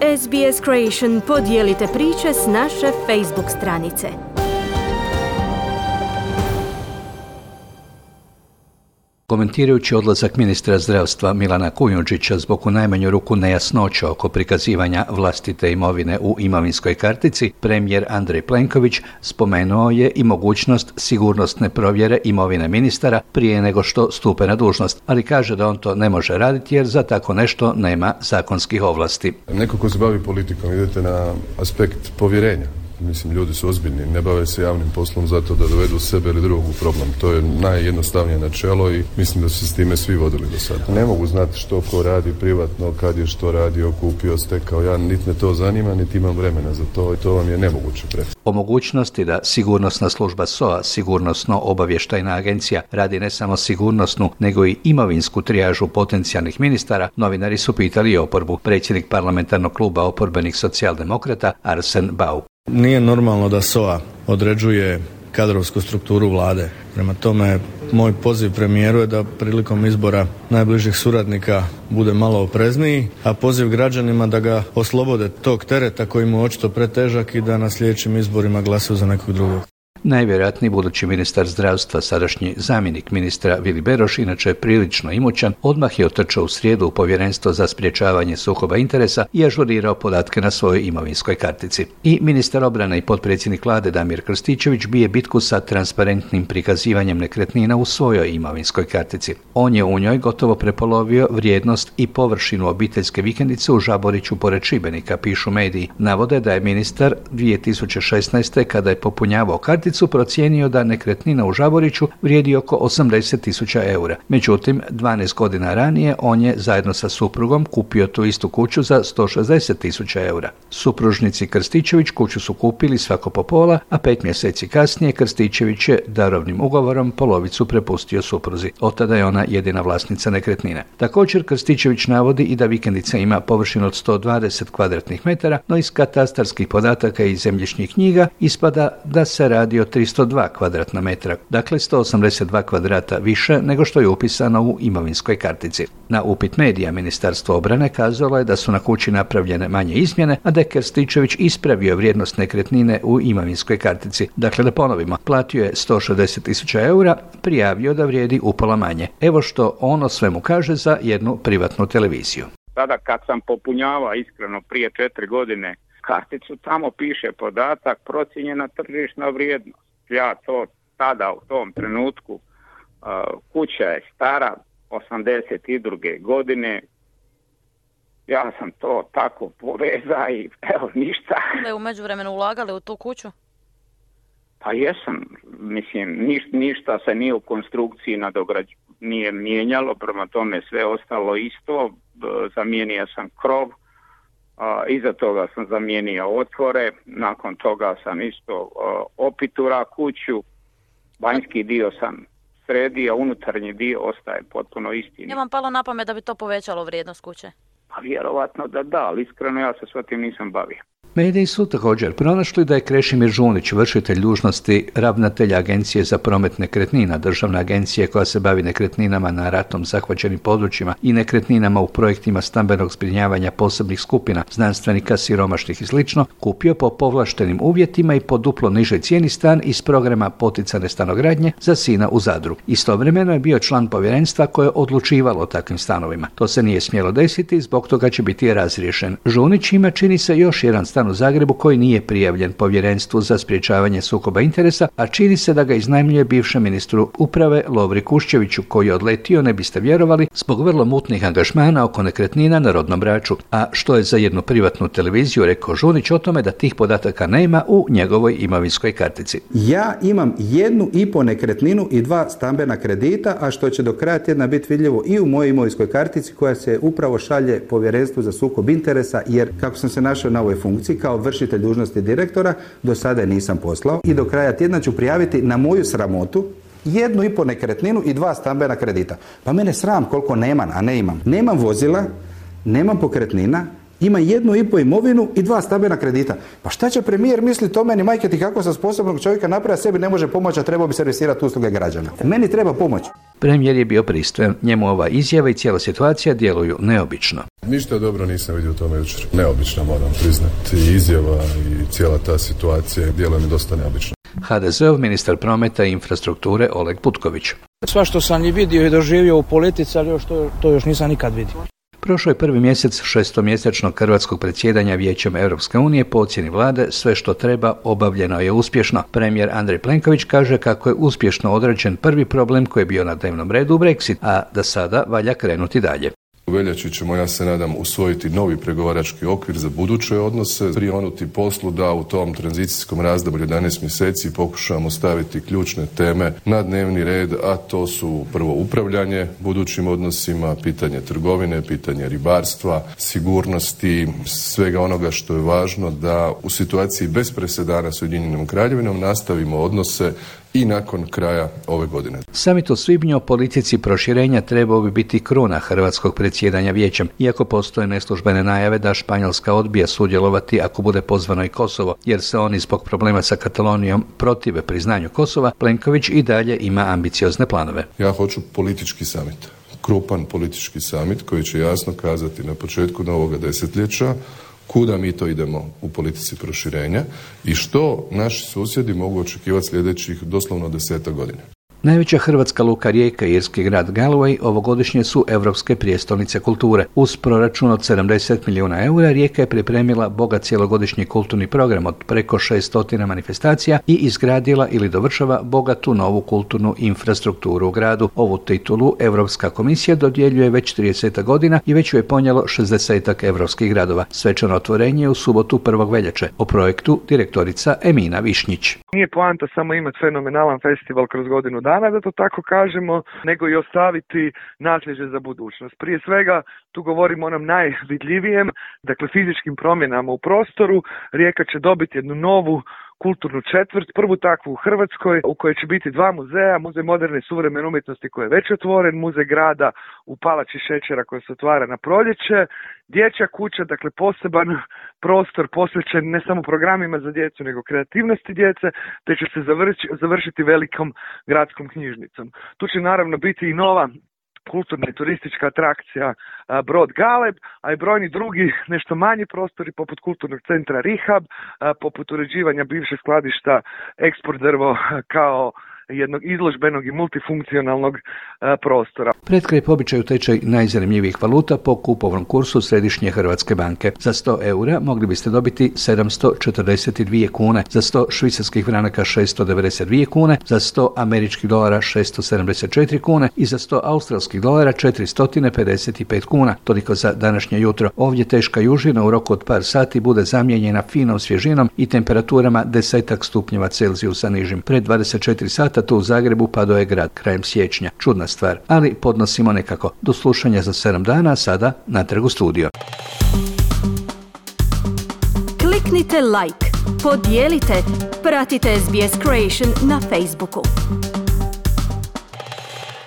SBS Creation, podijelite priče s naše Facebook stranice. Komentirajući odlazak ministra zdravstva Milana Kujundžića zbog u najmanju ruku nejasnoća oko prikazivanja vlastite imovine u imovinskoj kartici, premijer Andrej Plenković spomenuo je i mogućnost sigurnosne provjere imovine ministara prije nego što stupe na dužnost, ali kaže da on to ne može raditi jer za tako nešto nema zakonskih ovlasti. Neko ko se bavi politikom, idete na aspekt povjerenja. Mislim, ljudi su ozbiljni, ne bave se javnim poslom zato da dovedu sebe ili drugog u problem. To je najjednostavnije načelo i mislim da su se s time svi vodili do sada. Ne mogu znati što ko radi privatno, kad je što radio, kupio, stekao. Ja niti me to zanima, niti imam vremena za to i to vam je nemoguće predstaviti. O mogućnosti da sigurnosna služba SOA, sigurnosno-obavještajna agencija, radi ne samo sigurnosnu, nego i imovinsku trijažu potencijalnih ministara, novinari su pitali i oporbu. Predsjednik parlamentarnog kluba oporbenih socijaldemokrata Arsen Bauk. Nije normalno da SOA određuje kadrovsku strukturu vlade. Prema tome, moj poziv premijeru je da prilikom izbora najbližih suradnika bude malo oprezniji, a poziv građanima da ga oslobode tog tereta koji mu je očito pretežak i da na sljedećim izborima glasuju za nekog drugog. Najvjerojatniji budući ministar zdravstva, sadašnji zamjenik ministra Vili Beroš, inače prilično imućan, odmah je otrčao u srijedu u Povjerenstvo za sprječavanje sukoba interesa i ažurirao podatke na svojoj imovinskoj kartici. I ministar obrane i potpredsjednik vlade Damir Krstičević bije bitku sa transparentnim prikazivanjem nekretnina u svojoj imovinskoj kartici. On je u njoj gotovo prepolovio vrijednost i površinu obiteljske vikendice u Žaboriću pored Šibenika, pišu mediji. Navode da je ministar 2016. kada je popunjavao karticu procijenio da nekretnina u Žaboriću vrijedi oko 80.000 eura. Međutim, 12 godina ranije on je zajedno sa suprugom kupio tu istu kuću za 160.000 eura. Supružnici Krstičević kuću su kupili svako po pola, a 5 mjeseci kasnije Krstičević je darovnim ugovorom polovicu prepustio supruzi. Od tada je ona jedina vlasnica nekretnine. Također Krstičević navodi i da vikendica ima površinu od 120 kvadratnih metara, no iz katastarskih podataka i zemljišnih knjiga ispada da se radi o 302 kvadratna metra, dakle 182 kvadrata više nego što je upisano u imovinskoj kartici. Na upit medija Ministarstvo obrane kazalo je da su na kući napravljene manje izmjene, a da je Krstičević ispravio vrijednost nekretnine u imovinskoj kartici. Dakle, da ponovimo, platio je 160.000 eura, prijavio da vrijedi upola manje. Evo što on o svemu kaže za jednu privatnu televiziju. Sada kad sam popunjavao iskreno prije 4 godine karticu, tamo piše podatak procijenjena tržišna vrijednost. Ja to tada u tom trenutku, kuća je stara 82. godine, ja sam to tako povezao i evo ništa. Da je u međuvremenu ulagali u tu kuću? Pa jesam, mislim ništa se nije u konstrukciji nije mijenjalo, prema tome sve ostalo isto, zamijenio sam krov. Iza toga sam zamijenio otvore, nakon toga sam isto opitura kuću, vanjski dio sam sredio, unutarnji dio ostaje potpuno isti. Je vam palo na pamet da bi to povećalo vrijednost kuće? Pa vjerovatno da, ali iskreno ja se s tim nisam bavio. Mediji su također pronašli da je Krešimir Žunić, vršitelj dužnosti ravnatelja Agencije za promet nekretnina, državna agencija koja se bavi nekretninama na ratom zahvaćenim područjima i nekretninama u projektima stambenog zbrinjavanja posebnih skupina, znanstvenika, siromašnih i sl., kupio po povlaštenim uvjetima i po duplo nižoj cijeni stan iz programa poticane stanogradnje za sina u Zadru. Istovremeno je bio član povjerenstva koje je odlučivalo o takvim stanovima. To se nije smjelo desiti, zbog toga će biti razriješen. Žunić ima, čini se, još jedan stan u Zagrebu koji nije prijavljen Povjerenstvu za sprječavanje sukoba interesa, a čini se da ga iznajmljuje bivšem ministru uprave Lovri Kuščeviću, koji je odletio, ne biste vjerovali, zbog vrlo mutnih angažmana oko nekretnina na rodnom Braču. A što je za jednu privatnu televiziju rekao Žunić o tome da tih podataka nema u njegovoj imovinskoj kartici. Ja imam 1,5 nekretninu i 2 stambena kredita, a što će do kraja tjedna biti vidljivo i u mojoj imovinskoj kartici koja se upravo šalje Povjerenstvu za sukob interesa, jer kako sam se našao na ovoj funkciji kao vršitelj dužnosti direktora, do sada je nisam poslao i do kraja tjedna ću prijaviti na moju sramotu 1,5 nekretninu i 2 stambena kredita. Pa mene sram koliko nemam, a ne imam. Nemam vozila, nemam pokretnina, ima 1,5 imovinu i 2 stambena kredita. Pa šta će premijer misliti o meni, majke ti, kako sa sposobnog čovjeka napraviti, sebi ne može pomoći, a trebao bi servisirati usluge građana. Meni treba pomoć. Premijer je bio pristojan, njemu ova izjava i cijela situacija djeluju neobično. Ništa dobro nisam vidio u tome jučer. Neobično, moram priznati. I izjava i cijela ta situacija djeluje mi dosta neobično. HDZ-ov ministar prometa i infrastrukture Oleg Butković. Sva što sam i vidio i doživio u politici, ali to još nisam nikad vidio. Prošlo je prvi mjesec šestomjesečnog hrvatskog predsjedanja Vijećem Europske unije. Po ocjeni vlade sve što treba obavljeno je uspješno. Premijer Andrej Plenković kaže kako je uspješno odrađen prvi problem koji je bio na dnevnom redu, Brexit, a da sada valja krenuti dalje. U veljači ćemo, ja se nadam, usvojiti novi pregovarački okvir za buduće odnose, prionuti poslu da u tom tranzicijskom razdoblju 11 mjeseci pokušamo staviti ključne teme na dnevni red, a to su prvo upravljanje budućim odnosima, pitanje trgovine, pitanje ribarstva, sigurnosti, svega onoga što je važno da u situaciji bez presedana s Ujedinjenom Kraljevinom nastavimo odnose i nakon kraja ove godine. Samit u svibnju o politici proširenja trebao bi biti kruna hrvatskog predsjedanja Vijećem, iako postoje neslužbene najave da Španjolska odbija sudjelovati ako bude pozvano i Kosovo, jer se oni zbog problema sa Katalonijom protive priznanju Kosova. Plenković i dalje ima ambiciozne planove. Ja hoću politički samit, krupan politički samit koji će jasno kazati na početku novoga desetljeća kuda mi to idemo u politici proširenja i što naši susjedi mogu očekivati sljedećih doslovno 10 godina. Najveća hrvatska luka Rijeka i irski grad Galway ovogodišnje su europske prijestolnice kulture. Uz proračun od 70 milijuna eura Rijeka je pripremila bogat cjelogodišnji kulturni program od preko 600 manifestacija i izgradila ili dovršava bogatu novu kulturnu infrastrukturu u gradu. Ovu titulu Europska komisija dodjeljuje već 30 godina i već ju je ponijelo 60 europskih gradova. Svečano otvorenje je u subotu 1. veljače. O projektu direktorica Emina Višnjić. Nije poanta samo imati fenomenalan festival kroz godinu dana, da to tako kažemo, nego i ostaviti nasljeđe za budućnost. Prije svega, tu govorimo o onom najvidljivijem, dakle fizičkim promjenama u prostoru. Rijeka će dobiti jednu novu kulturnu četvrt, prvu takvu u Hrvatskoj, u kojoj će biti 2 muzeja, muzej moderne i suvremene umjetnosti koji je već otvoren, muzej grada u Palači šećera koji se otvara na proljeće, dječja kuća, dakle poseban prostor posvećen ne samo programima za djecu, nego kreativnosti djece, te će se završiti velikom gradskom knjižnicom. Tu će naravno biti i nova kulturna i turistička atrakcija Brod Galeb, a i brojni drugi nešto manji prostori poput kulturnog centra Rihab, poput uređivanja bivšeg skladišta Eksport drvo kao jednog izložbenog i multifunkcionalnog prostora. Pred kraj po običaju tečaj najzanimljivijih valuta po kupovnom kursu Središnje Hrvatske banke. Za 100 eura mogli biste dobiti 742 kune, za 100 švicarskih franaka 692 kune, za 100 američkih dolara 674 kune i za 100 australskih dolara 455 kuna. Toliko za današnje jutro. Ovdje teška južina u roku od par sati bude zamijenjena finom svježinom i temperaturama 10 stupnjeva Celzijusa nižim. Pred 24 sata tu u Zagrebu padao je grad krajem siječnja. Čudna stvar, ali podnosimo nekako. Do slušanja za 7 dana, a sada natrag u studio. Kliknite like, podijelite, pratite SBS Creation na Facebooku.